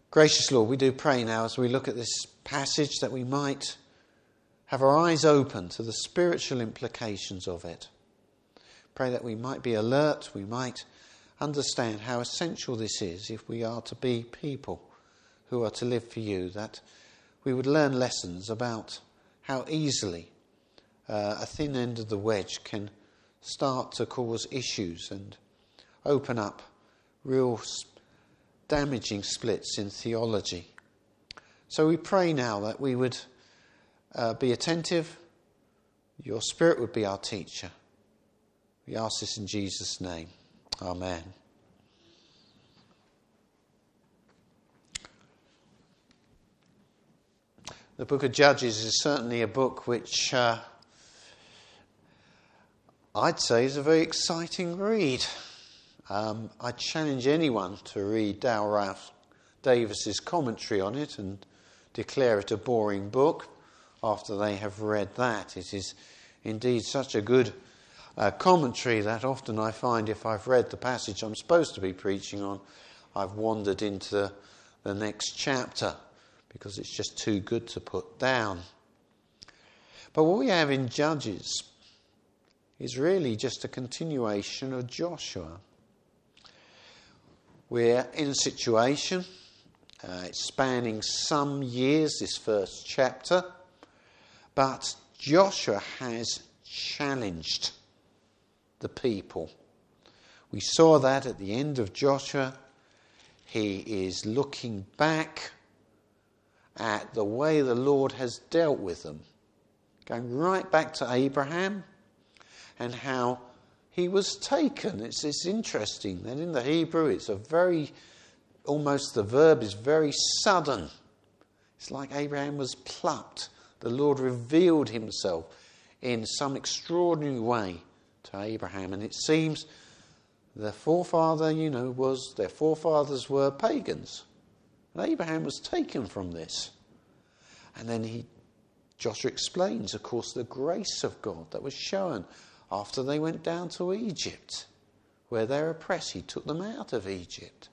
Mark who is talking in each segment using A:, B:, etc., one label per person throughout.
A: Gracious Lord, we do pray now as we look at this passage that we might have our eyes open to the spiritual implications of it. Pray that we might be alert, we might understand how essential this is if we are to be people who are to live for you, that we would learn lessons about how easily a thin end of the wedge can start to cause issues and open up real damaging splits in theology. So we pray now that we would be attentive. Your Spirit would be our teacher. We ask this in Jesus' name. Amen. The book of Judges is certainly a book which I'd say is a very exciting read. I challenge anyone to read Dale Ralph Davis's commentary on it and declare it a boring book after they have read that. It is indeed such a good commentary that often I find if I've read the passage I'm supposed to be preaching on, I've wandered into the next chapter because it's just too good to put down. But what we have in Judges is really just a continuation of Joshua. We're in a situation, it's spanning some years, this first chapter, but Joshua has challenged the people. We saw that at the end of Joshua. He is looking back at the way the Lord has dealt with them, going right back to Abraham and how he was taken. It's interesting that in the Hebrew it's almost the verb is very sudden. It's like Abraham was plucked. The Lord revealed himself in some extraordinary way to Abraham. And it seems their forefathers were pagans. And Abraham was taken from this. And then Joshua explains, of course, the grace of God that was shown after they went down to Egypt, where they're oppressed. He took them out of Egypt.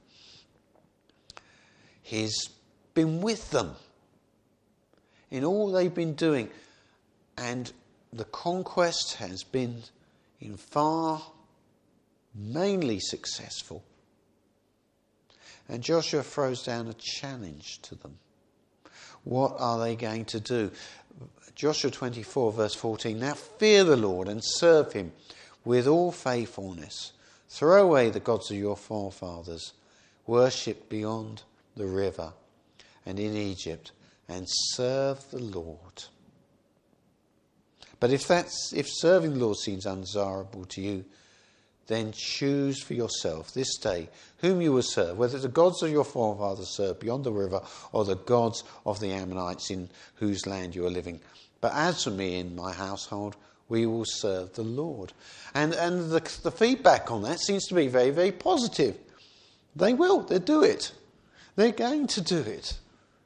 A: He's been with them in all they've been doing. And the conquest has been in far mainly successful. And Joshua throws down a challenge to them. What are they going to do? Joshua 24 verse 14, now fear the Lord and serve him with all faithfulness. Throw away the gods of your forefathers. Worship beyond the river and in Egypt and serve the Lord. But if serving the Lord seems undesirable to you, then choose for yourself this day whom you will serve, whether the gods of your forefathers served beyond the river or the gods of the Ammonites in whose land you are living. But as for me and my household, we will serve the Lord. And the feedback on that seems to be very, very positive. They'll do it. They're going to do it.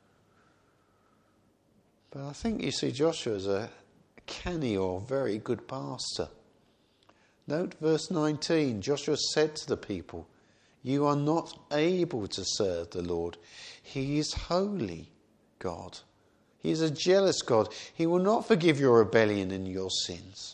A: But I think you see Joshua as a canny or very good pastor. Note verse 19. Joshua said to the people, you are not able to serve the Lord. He is holy God. He is a jealous God. He will not forgive your rebellion and your sins.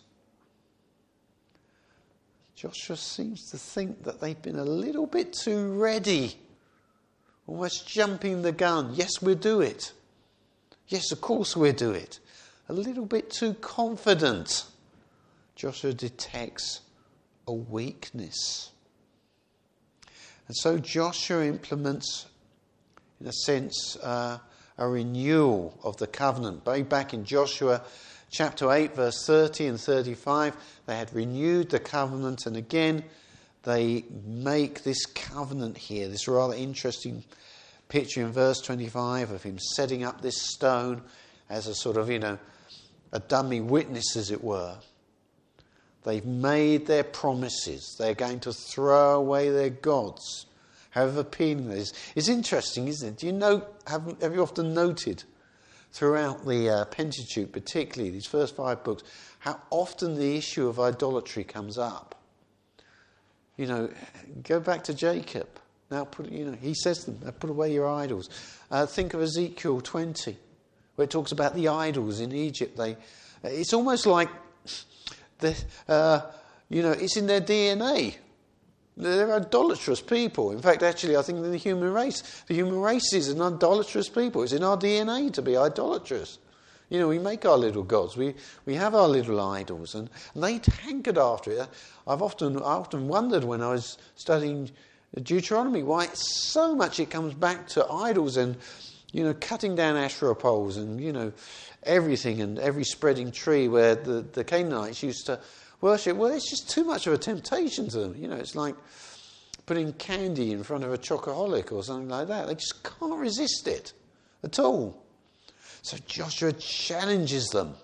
A: Joshua seems to think that they've been a little bit too ready, almost jumping the gun. Yes, we'll do it. Yes, of course we'll do it. A little bit too confident. Joshua detects a weakness. And so Joshua implements, in a sense, a renewal of the covenant. Back in Joshua chapter 8, verse 30 and 35, they had renewed the covenant, and again they make this covenant here, this rather interesting picture in verse 25 of him setting up this stone as a sort of, a dummy witness, as it were. They've made their promises. They're going to throw away their gods, however appealing that is. It's interesting, isn't it? Do you know, have you often noted throughout the Pentateuch, particularly these first 5 books, how often the issue of idolatry comes up? Go back to Jacob. Now, he says to them, put away your idols. Think of Ezekiel 20, where it talks about the idols in Egypt. It's almost like, it's in their DNA. They're idolatrous people. In fact, actually, I think in the human race is an idolatrous people. It's in our DNA to be idolatrous. We make our little gods. We have our little idols, and they hankered after it. I often wondered when I was studying Deuteronomy why so much it comes back to idols and cutting down Asherah poles and everything, and every spreading tree where the Canaanites used to worship. Well, it's just too much of a temptation to them. It's like putting candy in front of a chocoholic or something like that. They just can't resist it at all. So Joshua challenges them.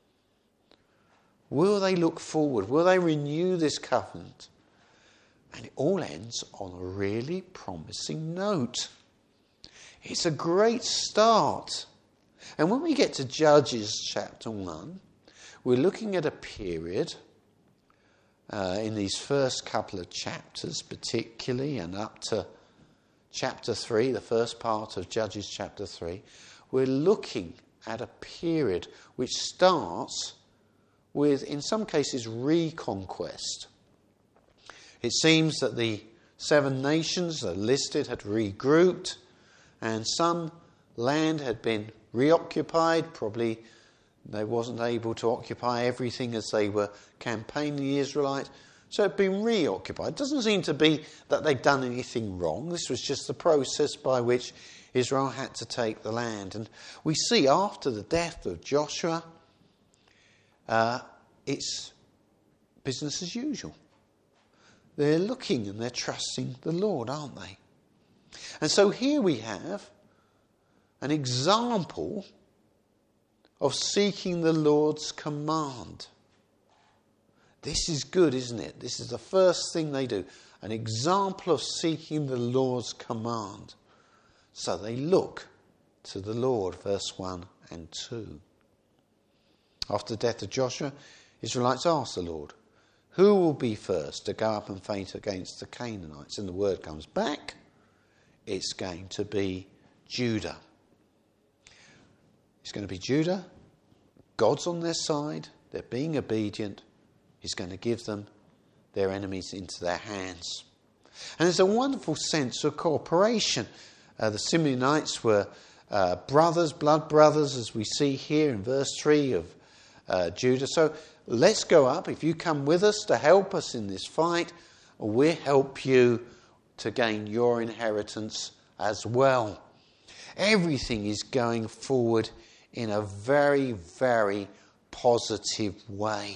A: Will they look forward? Will they renew this covenant? And it all ends on a really promising note. It's a great start. And when we get to Judges chapter 1, we're looking at a period in these first couple of chapters particularly, and up to chapter 3, the first part of Judges chapter 3, we're looking at a period which starts with, in some cases, reconquest. It seems that the 7 nations that are listed had regrouped, and some land had been reoccupied. Probably they wasn't able to occupy everything as they were campaigning the Israelites. So it had been reoccupied. It doesn't seem to be that they'd done anything wrong. This was just the process by which Israel had to take the land. And we see after the death of Joshua, it's business as usual. They're looking and they're trusting the Lord, aren't they? And so here we have an example of seeking the Lord's command. This is good, isn't it? This is the first thing they do. An example of seeking the Lord's command. So they look to the Lord, verse 1 and 2. After the death of Joshua, Israelites asked the Lord, who will be first to go up and fight against the Canaanites? And the word comes back, it's going to be Judah. It's going to be Judah. God's on their side. They're being obedient. He's going to give them their enemies into their hands. And there's a wonderful sense of cooperation. The Simeonites were brothers, blood brothers, as we see here in verse 3 of Judah. So let's go up. If you come with us to help us in this fight, we'll help you to gain your inheritance as well. Everything is going forward in a very, very positive way.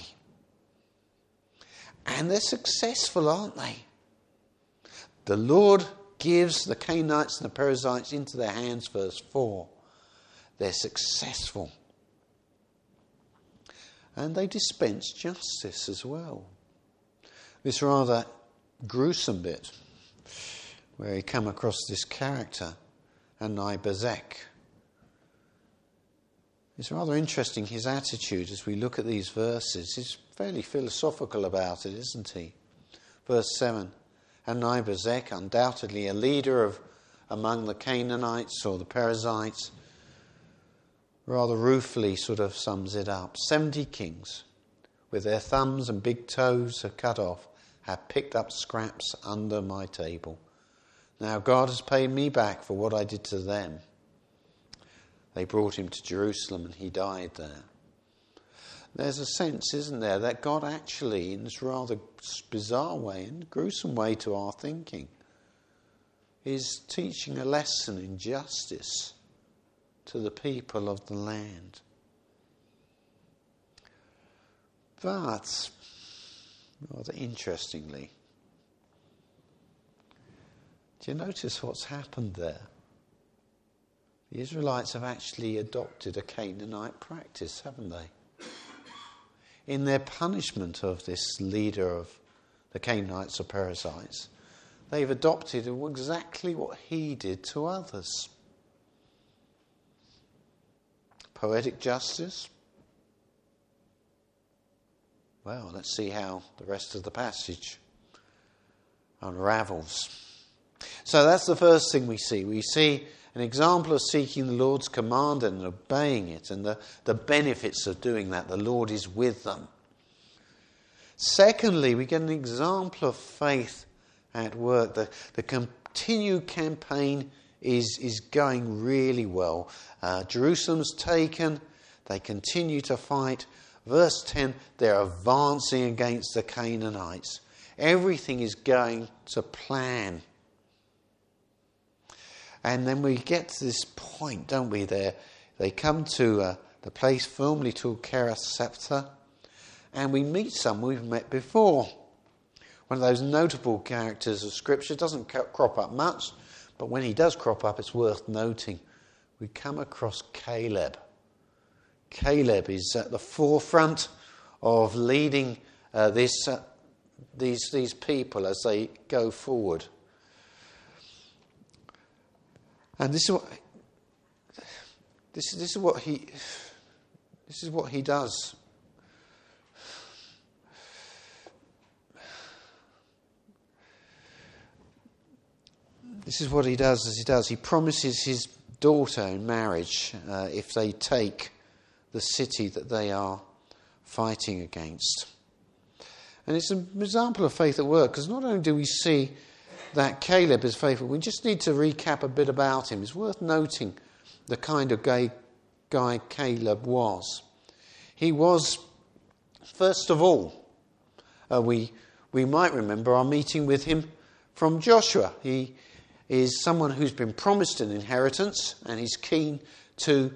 A: And they're successful, aren't they? The Lord gives the Canaanites and the Perizzites into their hands, verse 4. They're successful. And they dispense justice as well. This rather gruesome bit where you come across this character, Adoni-Bezek. It's rather interesting, his attitude as we look at these verses. He's fairly philosophical about it, isn't he? Verse 7, Adoni-Bezek, undoubtedly a leader among the Canaanites or the Perizzites, rather ruefully sort of sums it up. 70 kings, with their thumbs and big toes are cut off, have picked up scraps under my table. Now God has paid me back for what I did to them. They brought him to Jerusalem and he died there. There's a sense, isn't there, that God actually, in this rather bizarre way and gruesome way to our thinking, is teaching a lesson in justice to the people of the land. But, rather interestingly, do you notice what's happened there? The Israelites have actually adopted a Canaanite practice, haven't they? In their punishment of this leader of the Canaanites or Perizzites, they've adopted exactly what he did to others. Poetic justice? Well, let's see how the rest of the passage unravels. So that's the first thing we see. We see an example of seeking the Lord's command and obeying it, and the benefits of doing that. The Lord is with them. Secondly, we get an example of faith at work. The continued campaign is going really well. Jerusalem's taken. They continue to fight. Verse 10, they're advancing against the Canaanites. Everything is going to plan. And then we get to this point, don't we? They come to the place formerly called Kerith Septa, and we meet someone we've met before. One of those notable characters of Scripture. Doesn't crop up much, but when he does crop up, it's worth noting. We come across Caleb. Caleb is at the forefront of leading these people as they go forward. And this is what he does. This is what he does. He promises his daughter in marriage if they take the city that they are fighting against. And it's an example of faith at work, because not only do we see that Caleb is faithful, we just need to recap a bit about him. It's worth noting the kind of guy Caleb was. He was, first of all, we might remember our meeting with him from Joshua. He is someone who's been promised an inheritance, and he's keen to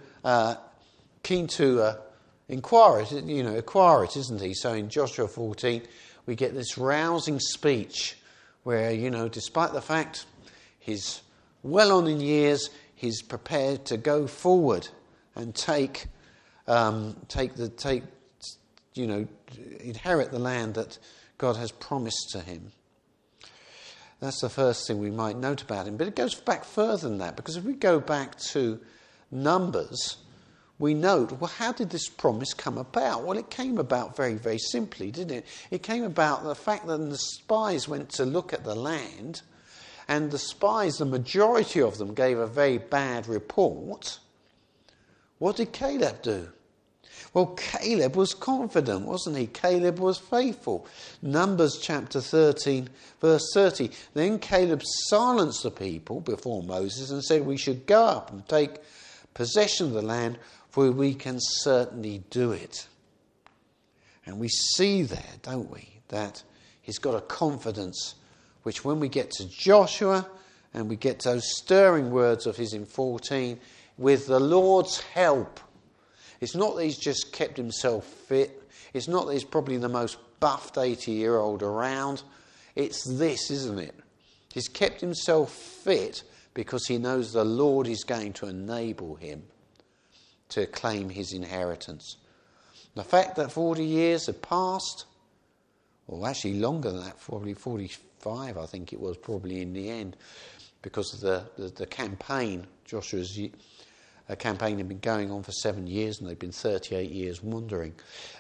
A: acquire it, isn't he? So in Joshua 14, we get this rousing speech where, despite the fact he's well on in years, he's prepared to go forward and inherit the land that God has promised to him. That's the first thing we might note about him. But it goes back further than that, because if we go back to Numbers, we note, well, how did this promise come about? Well, it came about very, very simply, didn't it? It came about the fact that the spies went to look at the land, and the spies, the majority of them, gave a very bad report. What did Caleb do? Well, Caleb was confident, wasn't he? Caleb was faithful. Numbers chapter 13, verse 30. Then Caleb silenced the people before Moses and said, we should go up and take possession of the land, for we can certainly do it. And we see there, don't we, that he's got a confidence which when we get to Joshua and we get those stirring words of his in 14, with the Lord's help. It's not that he's just kept himself fit. It's not that he's probably the most buffed 80-year-old around. It's this, isn't it? He's kept himself fit because he knows the Lord is going to enable him to claim his inheritance. The fact that 40 years have passed, or actually longer than that, probably 45, I think it was probably in the end, because of the campaign, Joshua's campaign had been going on for 7 years, and they'd been 38 years wandering.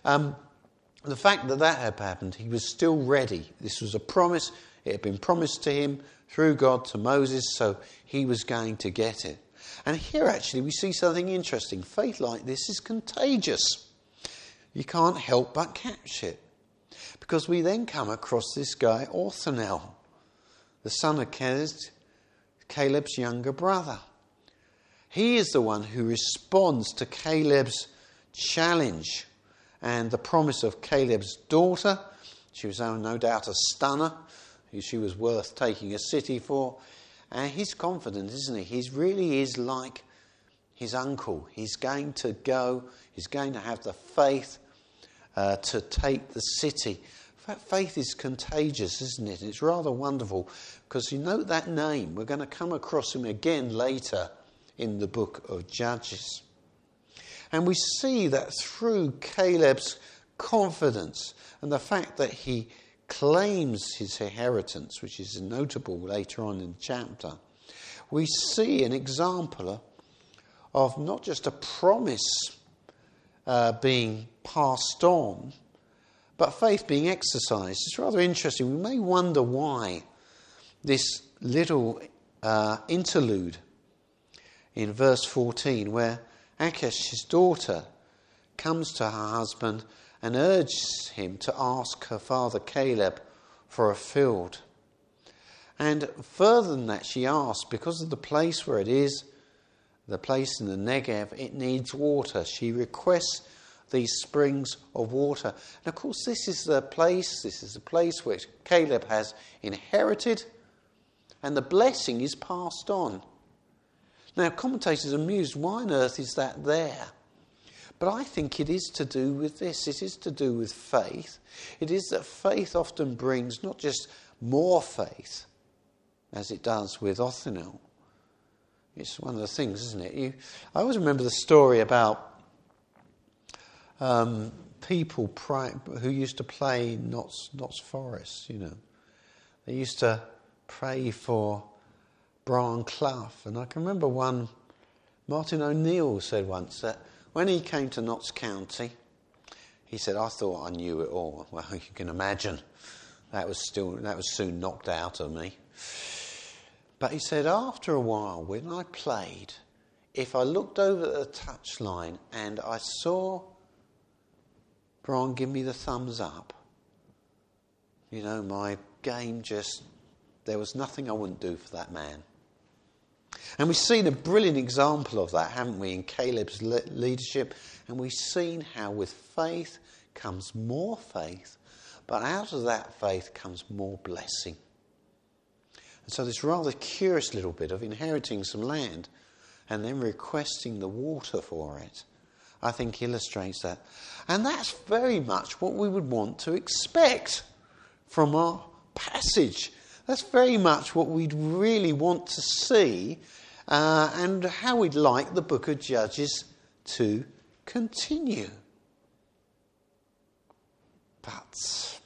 A: The fact that had happened, he was still ready. This was a promise. It had been promised to him through God to Moses, so he was going to get it. And here actually we see something interesting. Faith like this is contagious. You can't help but catch it. Because we then come across this guy, Othniel, the son of Caleb's younger brother. He is the one who responds to Caleb's challenge and the promise of Caleb's daughter. She was no doubt a stunner. She was worth taking a city for. And he's confident, isn't he? He really is like his uncle. He's going to go. He's going to have the faith to take the city. In fact, faith is contagious, isn't it? It's rather wonderful because you note that name. We're going to come across him again later in the book of Judges. And we see that through Caleb's confidence and the fact that he claims his inheritance, which is notable later on in the chapter, we see an example of not just a promise being passed on, but faith being exercised. It's rather interesting. We may wonder why this little interlude in verse 14 where Akish's daughter comes to her husband and urges him to ask her father Caleb for a field. And further than that, she asks, because of the place where it is, the place in the Negev, it needs water. She requests these springs of water. And of course, this is the place which Caleb has inherited, and the blessing is passed on. Now, commentators are amused, why on earth is that there? But I think it is to do with this. It is to do with faith. It is that faith often brings not just more faith, as it does with Othniel. It's one of the things, isn't it? I always remember the story about people who used to play Notts Forest, you know. They used to pray for Brian Clough. And I can remember Martin O'Neill said once that when he came to Notts County, he said, I thought I knew it all. Well, you can imagine that was soon knocked out of me. But he said, after a while, when I played, if I looked over at the touchline and I saw Brian give me the thumbs up, you know, my game there was nothing I wouldn't do for that man. And we've seen a brilliant example of that, haven't we, in Caleb's leadership. And we've seen how with faith comes more faith, but out of that faith comes more blessing. And so this rather curious little bit of inheriting some land and then requesting the water for it, I think illustrates that. And that's very much what we would want to expect from our passage. That's very much what we'd really want to see and how we'd like the book of Judges to continue. But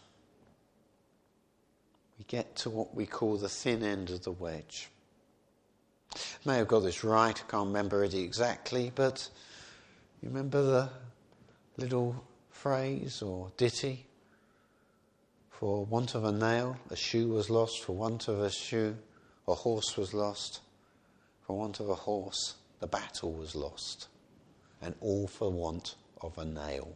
A: we get to what we call the thin end of the wedge. I may have got this right, I can't remember it exactly, but you remember the little phrase or ditty? For want of a nail, a shoe was lost. For want of a shoe, a horse was lost. For want of a horse, the battle was lost. And all for want of a nail.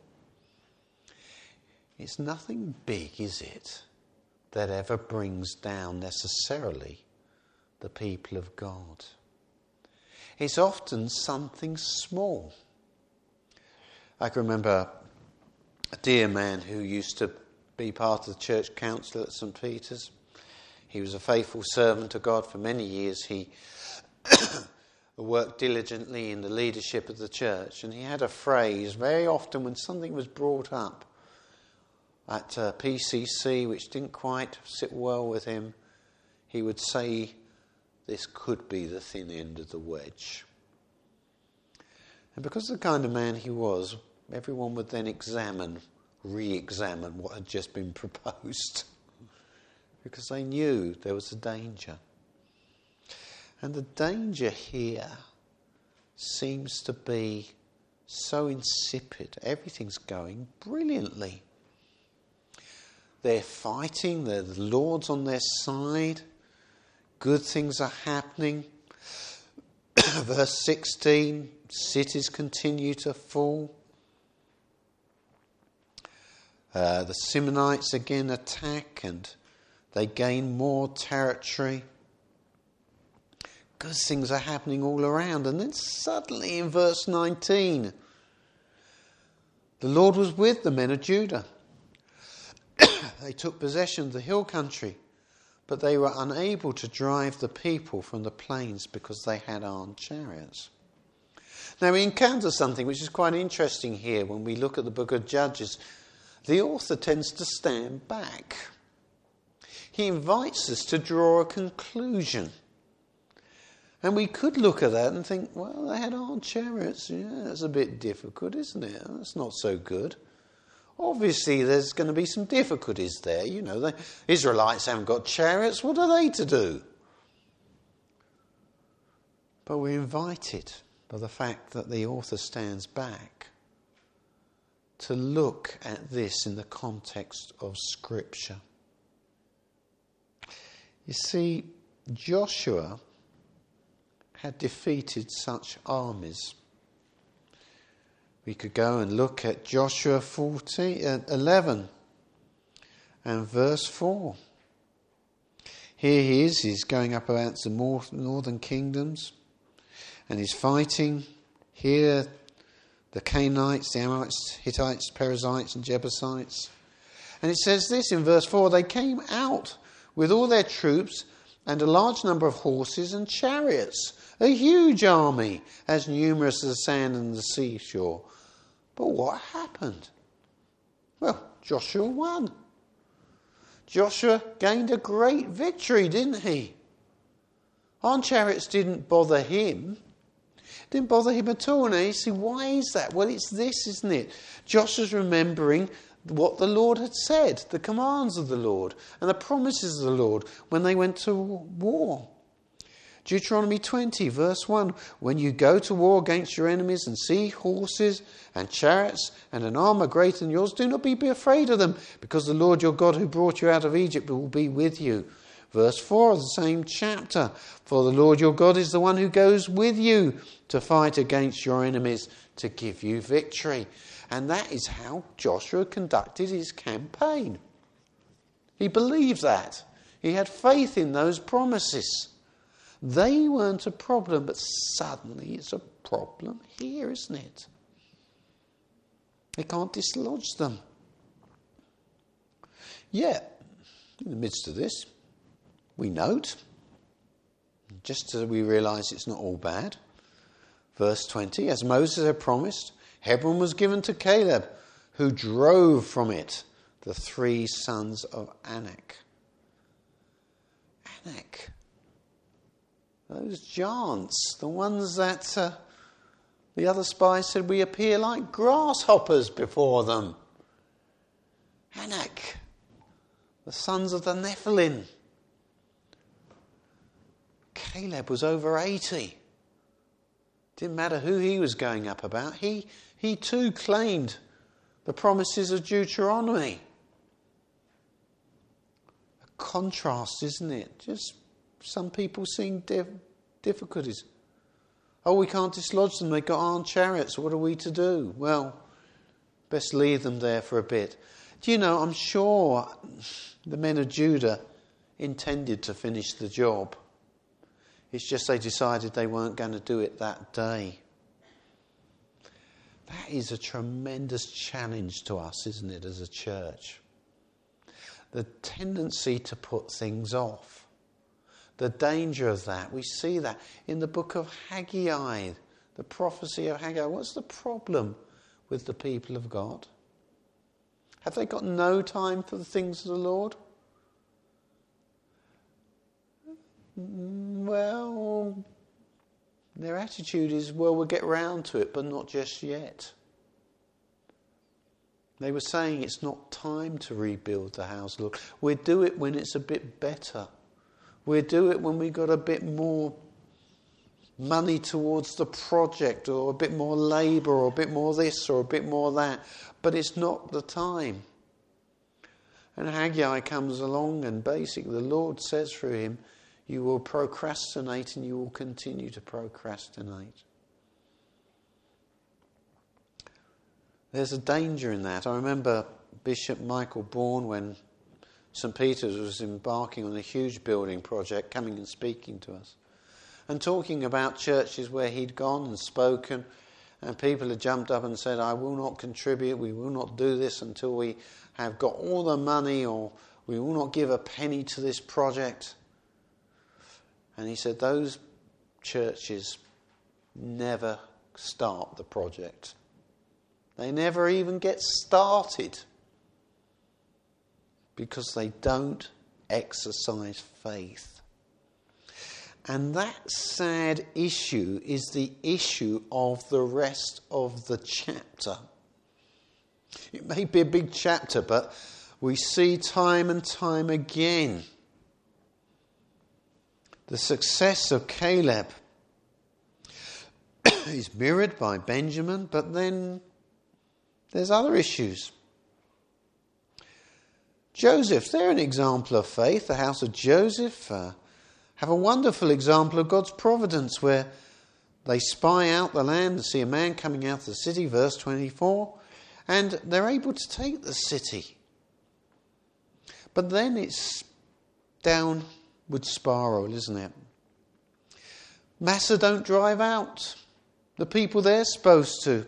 A: It's nothing big, is it, that ever brings down necessarily the people of God. It's often something small. I can remember a dear man who used to be part of the church council at St. Peter's. He was a faithful servant of God for many years. He worked diligently in the leadership of the church, and he had a phrase very often when something was brought up at PCC which didn't quite sit well with him. He would say, this could be the thin end of the wedge. And because of the kind of man he was, everyone would then re-examine what had just been proposed, because they knew there was a danger. And the danger here seems to be so insipid. Everything's going brilliantly. They're fighting, the Lord's on their side, good things are happening. Verse 16, cities continue to fall. The Simeonites again attack and they gain more territory. Good things are happening all around. And then suddenly in verse 19, the Lord was with the men of Judah. They took possession of the hill country, but they were unable to drive the people from the plains because they had armed chariots. Now we encounter something which is quite interesting here when we look at the book of Judges. The author tends to stand back. He invites us to draw a conclusion. And we could look at that and think, well, they had armed chariots. Yeah, that's a bit difficult, isn't it? That's not so good. Obviously, there's going to be some difficulties there. You know, the Israelites haven't got chariots. What are they to do? But we're invited by the fact that the author stands back to look at this in the context of Scripture. You see, Joshua had defeated such armies. We could go and look at Joshua 11 and verse 4. Here he is, he's going up against the northern kingdoms, and he's fighting here the Canaanites, the Amorites, Hittites, Perizzites and Jebusites. And it says this in verse 4, they came out with all their troops and a large number of horses and chariots, a huge army, as numerous as the sand on the seashore. But what happened? Well, Joshua won. Joshua gained a great victory, didn't he? Armed chariots didn't bother him. Didn't bother him at all. Now you see, why is that? Well, it's this, isn't it? Joshua's remembering what the Lord had said, the commands of the Lord and the promises of the Lord when they went to war. Deuteronomy 20, verse 1, when you go to war against your enemies and see horses and chariots and an armour greater than yours, do not be afraid of them, because the Lord your God who brought you out of Egypt will be with you. Verse 4 of the same chapter, for the Lord your God is the one who goes with you to fight against your enemies to give you victory. And that is how Joshua conducted his campaign. He believed that. He had faith in those promises. They weren't a problem, but suddenly it's a problem here, isn't it? They can't dislodge them. Yet, in the midst of this, we note, just as we realise it's not all bad, verse 20, as Moses had promised, Hebron was given to Caleb, who drove from it the 3 sons of Anak. Anak. Those giants, the ones that the other spies said we appear like grasshoppers before them. Anak, the sons of the Nephilim. Caleb was over 80. Didn't matter who he was going up about. He too claimed the promises of Deuteronomy. A contrast, isn't it? Just some people seeing difficulties. Oh, we can't dislodge them. They've got armed chariots. What are we to do? Well, best leave them there for a bit. Do you know, I'm sure the men of Judah intended to finish the job. It's just they decided they weren't going to do it that day. That is a tremendous challenge to us, isn't it, as a church? The tendency to put things off. The danger of that. We see that in the book of Haggai, the prophecy of Haggai. What's the problem with the people of God? Have they got no time for the things of the Lord? Well, their attitude is, well, we'll get round to it, but not just yet. They were saying it's not time to rebuild the house. Look, we'll do it when it's a bit better. We'll do it when we've got a bit more money towards the project, or a bit more labour, or a bit more this, or a bit more that. But it's not the time. And Haggai comes along, and basically the Lord says through him, you will procrastinate and you will continue to procrastinate. There's a danger in that. I remember Bishop Michael Bourne, when St. Peter's was embarking on a huge building project, coming and speaking to us and talking about churches where he'd gone and spoken, and people had jumped up and said, I will not contribute, we will not do this until we have got all the money, or we will not give a penny to this project. And he said those churches never start the project. They never even get started because they don't exercise faith. And that sad issue is the issue of the rest of the chapter. It may be a big chapter, but we see time and time again the success of Caleb is mirrored by Benjamin, but then there's other issues. Joseph, they're an example of faith. The house of Joseph, have a wonderful example of God's providence where they spy out the land and see a man coming out of the city, verse 24, and they're able to take the city. But then it's downward spiral, isn't it? Massa don't drive out the people they're supposed to.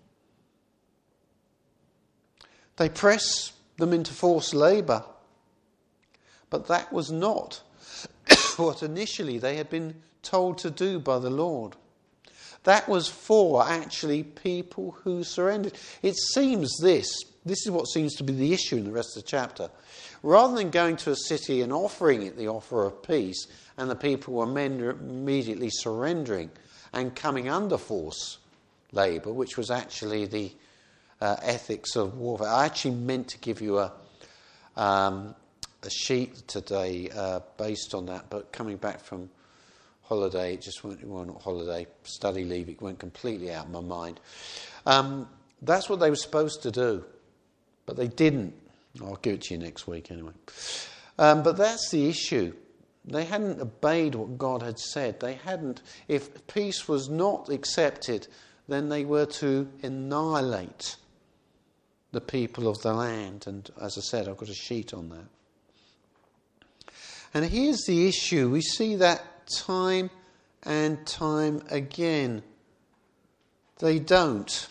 A: They press them into forced labour. But that was not what initially they had been told to do by the Lord. That was for actually people who surrendered. It seems this is what seems to be the issue in the rest of the chapter. Rather than going to a city and offering it the offer of peace, and the people were immediately surrendering and coming under forced labour, which was actually the ethics of warfare. I actually meant to give you a sheet today based on that, but coming back from holiday, it just went, well, not holiday, study leave, it went completely out of my mind. That's what they were supposed to do, but they didn't. I'll give it to you next week anyway. But that's the issue. They hadn't obeyed what God had said. They hadn't. If peace was not accepted, then they were to annihilate the people of the land. And as I said, I've got a sheet on that. And here's the issue. We see that time and time again. They don't.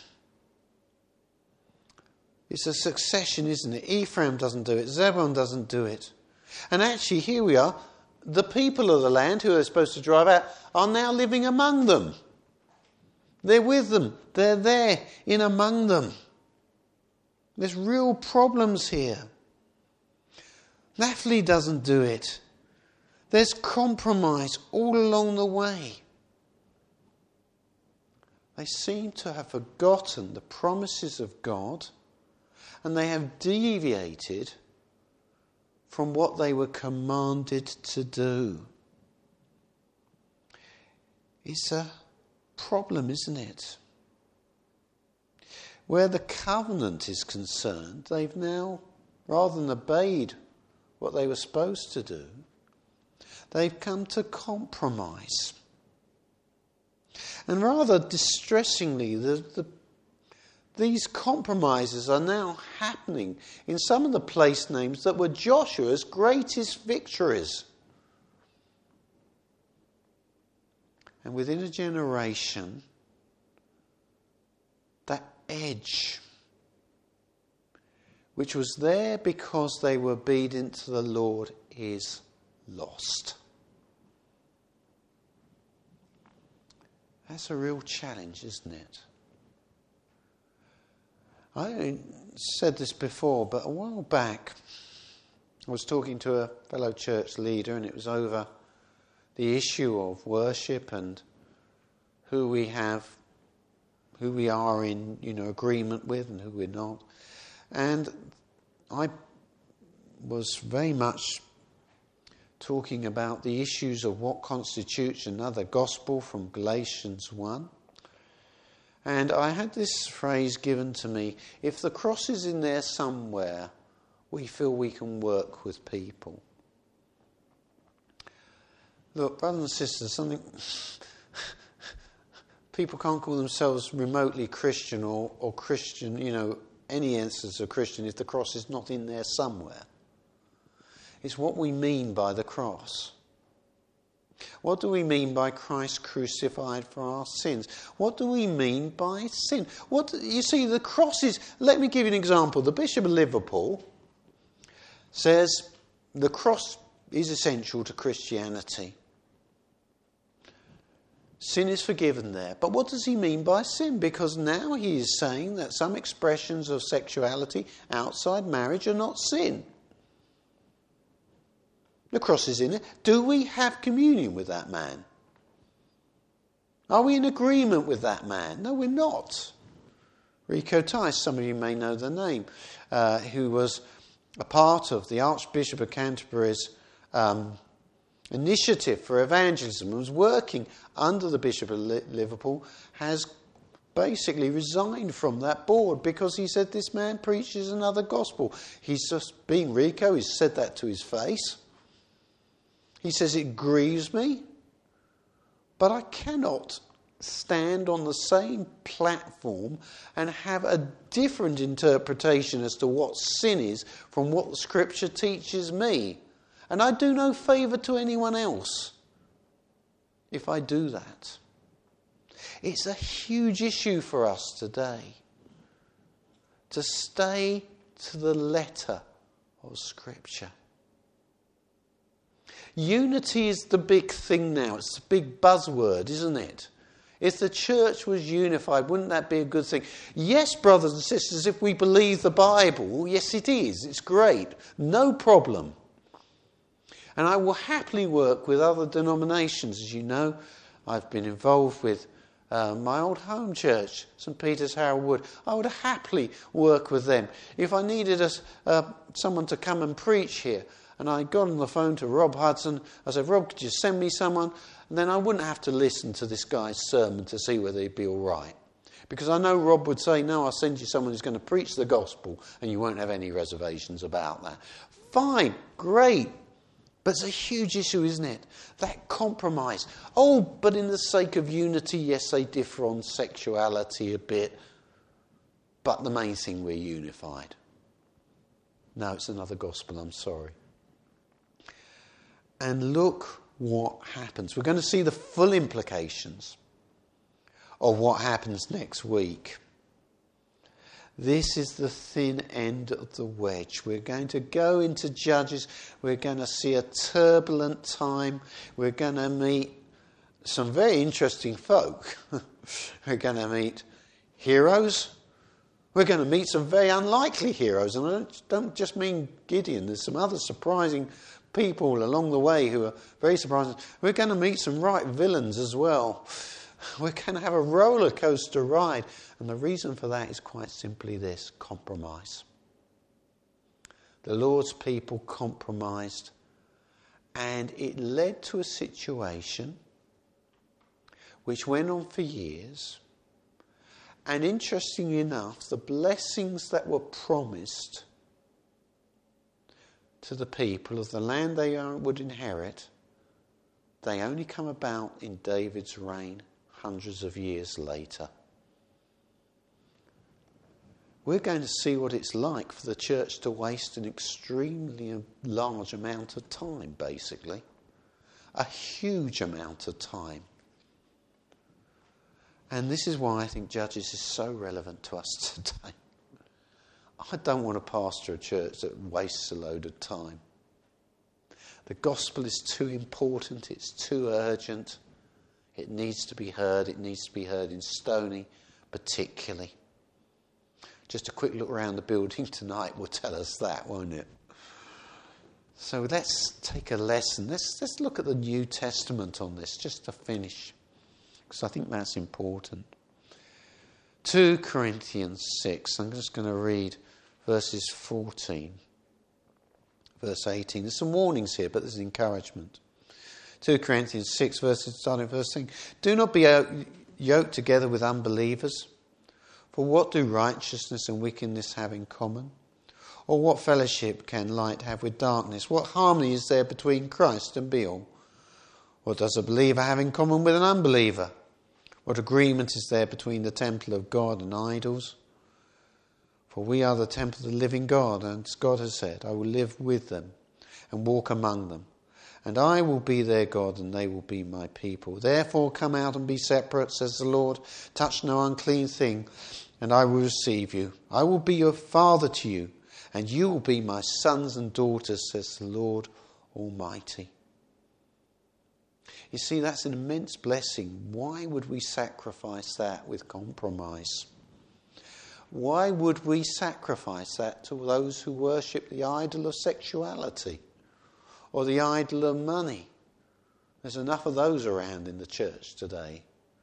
A: It's a succession, isn't it? Ephraim doesn't do it. Zebulun doesn't do it. And actually, here we are. The people of the land who are supposed to drive out are now living among them. They're with them. They're there in among them. There's real problems here. Naphtali doesn't do it. There's compromise all along the way. They seem to have forgotten the promises of God, and they have deviated from what they were commanded to do. It's a problem, isn't it? Where the covenant is concerned, they've now, rather than obeyed what they were supposed to do, they've come to compromise. And rather distressingly, these compromises are now happening in some of the place names that were Joshua's greatest victories. And within a generation, that edge, which was there because they were obedient to the Lord, is lost. That's a real challenge, isn't it? I said this before, but a while back I was talking to a fellow church leader, and it was over the issue of worship and who we are in, agreement with and who we're not. And I was very much talking about the issues of what constitutes another gospel from Galatians 1. And I had this phrase given to me: if the cross is in there somewhere, we feel we can work with people. Look, brothers and sisters, people can't call themselves remotely Christian or Christian, any instance of Christian if the cross is not in there somewhere. It's what we mean by the cross. What do we mean by Christ crucified for our sins? What do we mean by sin? You see, the cross is... Let me give you an example. The Bishop of Liverpool says the cross is essential to Christianity. Sin is forgiven there. But what does he mean by sin? Because now he is saying that some expressions of sexuality outside marriage are not sin. The cross is in it. Do we have communion with that man? Are we in agreement with that man? No, we're not. Rico Tice, some of you may know the name, who was a part of the Archbishop of Canterbury's initiative for evangelism and was working under the Bishop of Liverpool, has basically resigned from that board because he said this man preaches another gospel. He's just being Rico, he's said that to his face. He says it grieves me, but I cannot stand on the same platform and have a different interpretation as to what sin is from what the Scripture teaches me. And I do no favour to anyone else if I do that. It's a huge issue for us today to stay to the letter of Scripture. Unity is the big thing now. It's the big buzzword, isn't it? If the church was unified, wouldn't that be a good thing? Yes, brothers and sisters, if we believe the Bible, yes it is. It's great. No problem. And I will happily work with other denominations. As you know, I've been involved with my old home church, St. Peter's, Harold Wood. I would happily work with them. If I needed someone to come and preach here, and I got on the phone to Rob Hudson, I said, Rob, could you send me someone? And then I wouldn't have to listen to this guy's sermon to see whether he'd be all right. Because I know Rob would say, no, I'll send you someone who's going to preach the gospel, and you won't have any reservations about that. Fine, great. But it's a huge issue, isn't it? That compromise. Oh, but in the sake of unity, yes, they differ on sexuality a bit. But the main thing, we're unified. No, it's another gospel, I'm sorry. And look what happens. We're going to see the full implications of what happens next week. This is the thin end of the wedge. We're going to go into Judges. We're going to see a turbulent time. We're going to meet some very interesting folk. We're going to meet heroes. We're going to meet some very unlikely heroes. And I don't just mean Gideon. There's some other surprising people along the way who are very surprising. We're going to meet some right villains as well. We're going to have a roller coaster ride. And the reason for that is quite simply this: compromise. The Lord's people compromised, and it led to a situation which went on for years. And interestingly enough, the blessings that were promised to the people of the land they would inherit, they only come about in David's reign hundreds of years later. We're going to see what it's like for the church to waste an extremely large amount of time, basically. A huge amount of time. And this is why I think Judges is so relevant to us today. I don't want to pastor a church that wastes a load of time. The gospel is too important, it's too urgent. It needs to be heard. It needs to be heard in Stoney particularly. Just a quick look around the building tonight will tell us that, won't it? So let's take a lesson. Let's look at the New Testament on this, just to finish, because I think that's important. 2 Corinthians 6. I'm just going to read verses 14, verse 18. There's some warnings here, but there's encouragement. 2 Corinthians 6, starting verse 10. Do not be yoked together with unbelievers. For what do righteousness and wickedness have in common? Or what fellowship can light have with darkness? What harmony is there between Christ and Baal? What does a believer have in common with an unbeliever? What agreement is there between the temple of God and idols? For we are the temple of the living God, and as God has said, I will live with them and walk among them. And I will be their God, and they will be my people. Therefore come out and be separate, says the Lord. Touch no unclean thing, and I will receive you. I will be your father to you, and you will be my sons and daughters, says the Lord Almighty. You see, that's an immense blessing. Why would we sacrifice that with compromise? Why would we sacrifice that to those who worship the idol of sexuality or the idol of money? There's enough of those around in the church today.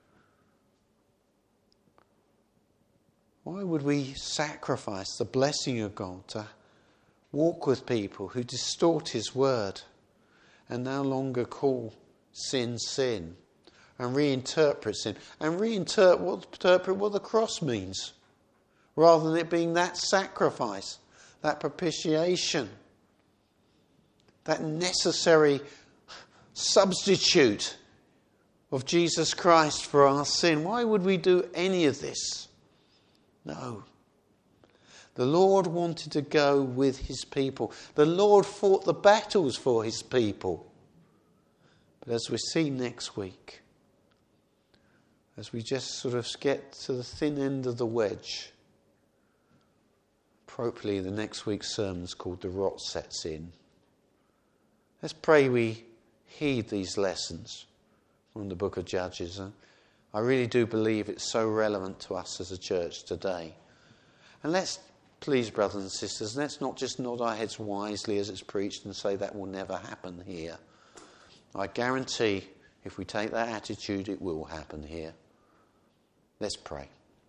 A: Why would we sacrifice the blessing of God to walk with people who distort His word and no longer call sin sin and reinterpret sin and reinterpret what the cross means, rather than it being that sacrifice, that propitiation, that necessary substitute of Jesus Christ for our sin. Why would we do any of this? No. The Lord wanted to go with his people. The Lord fought the battles for his people. But as we see next week, as we just sort of get to the thin end of the wedge, appropriately the next week's sermon is called The Rot Sets In. Let's pray we heed these lessons from the book of Judges. I really do believe it's so relevant to us as a church today. And let's, please, brothers and sisters, let's not just nod our heads wisely as it's preached and say that will never happen here. I guarantee if we take that attitude, it will happen here. Let's pray.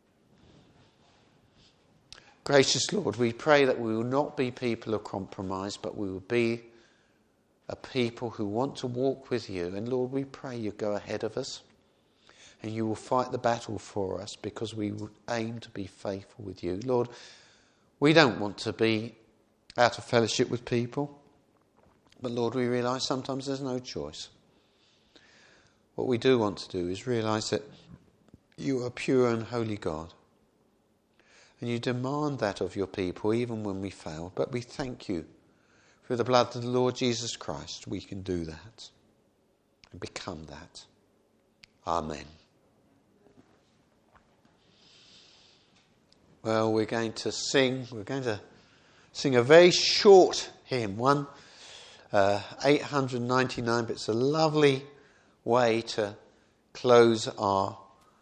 A: Gracious Lord, we pray that we will not be people of compromise, but we will be a people who want to walk with you. And Lord, we pray you go ahead of us and you will fight the battle for us because we would aim to be faithful with you. Lord, we don't want to be out of fellowship with people, but Lord, we realise sometimes there's no choice. What we do want to do is realise that you are pure and holy God. And you demand that of your people even when we fail. But we thank you through the blood of the Lord Jesus Christ. We can do that and become that. Amen. Well, we're going to sing a very short hymn, 899, but it's a lovely way to close our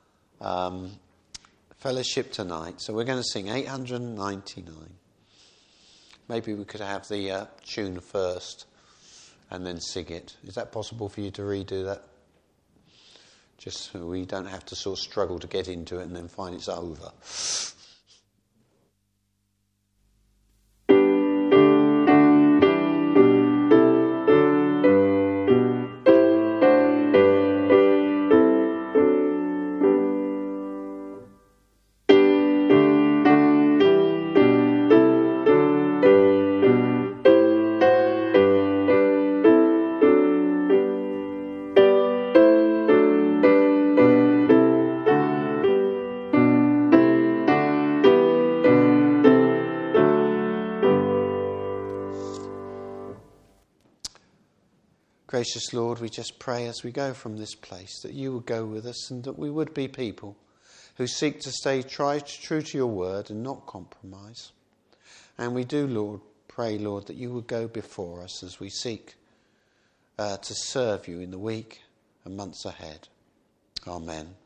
A: fellowship tonight. So we're going to sing 899. Maybe we could have the tune first and then sing it. Is that possible for you to redo that? Just so we don't have to sort of struggle to get into it and then find it's over. Gracious Lord, we just pray as we go from this place that you would go with us and that we would be people who seek to stay true to your word and not compromise. And we do, Lord, pray, Lord, that you would go before us as we seek to serve you in the week and months ahead. Amen.